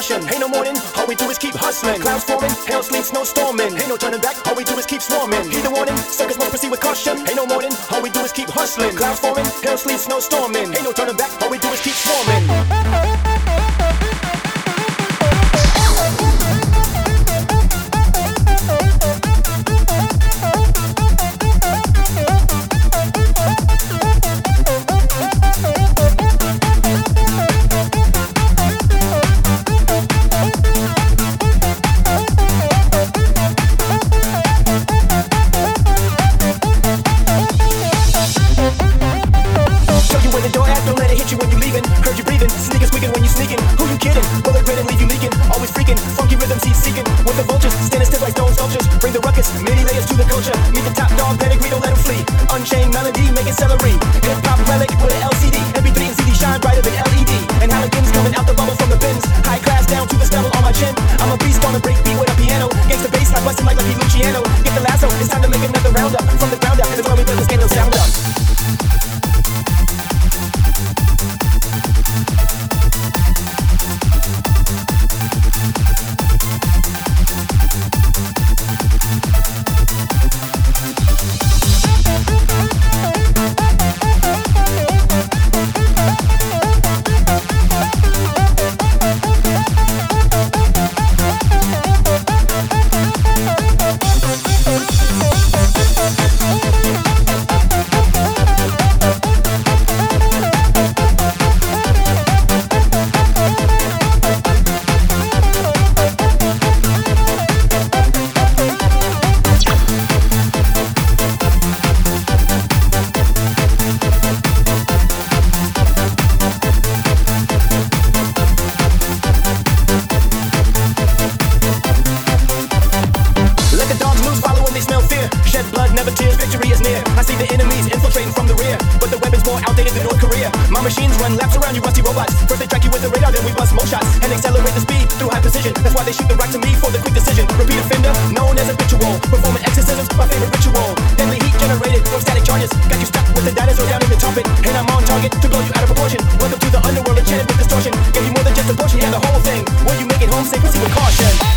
caution. Ain't no morning, all we do is keep hustling. Clouds forming, hail, sleet, snow storming. Ain't no turning back, all we do is keep swarming. Heed the warning, circus must proceed with caution. Ain't no morning, all we do is keep hustling. Clouds forming, hail, sleet, snow storming. Ain't no turning back, all we do is keep swarming. Heard you breathing, sneakers squeaking when you sneaking. Who you kidding? Bullet grin and leave you leaking. Always freaking, funky rhythms he's seeking. With the vultures, standing stiff like stone sculptures. Bring the ruckus, many layers to the culture. Meet the top dog, pedigree, don't let him flee. Unchained melody, making celery. Hip hop relic with an LCD. MP3 and CD shine brighter than LED. And Halligan's coming out the bubble from the bins. High class down to the stubble on my chin. I'm a beast on a break beat with a piano. Gangsta bass, I bustin' like Lucky Luciano. Get the lasso, it's time to make another round up. From the ground up, it's when we build this game, no sound up. Never tears, victory is near. I see the enemies infiltrating from the rear, but the weapon's more outdated than North Korea. My machines run laps around you rusty robots. First they track you with the radar, then we bust more shots and accelerate the speed through high precision. That's why they shoot the rock to me for the quick decision. Repeat offender, known as habitual. Performing exorcisms, my favorite ritual. Deadly heat generated from static charges. Got you stuck with the dinosaur down in the trumpet, and I'm on target to blow you out of proportion. Welcome to the underworld, enchanted with distortion. Give you more than just a portion, yeah, the whole thing. When you make it home, say proceed with caution.